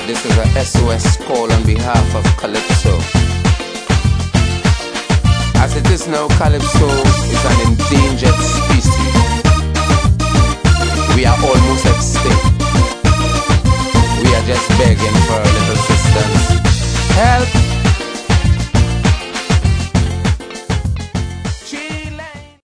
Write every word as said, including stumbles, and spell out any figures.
This is a S O S call on behalf of Calypso. As it is now, Calypso is an endangered species. We are almost extinct. We are just begging for a little assistance. Help!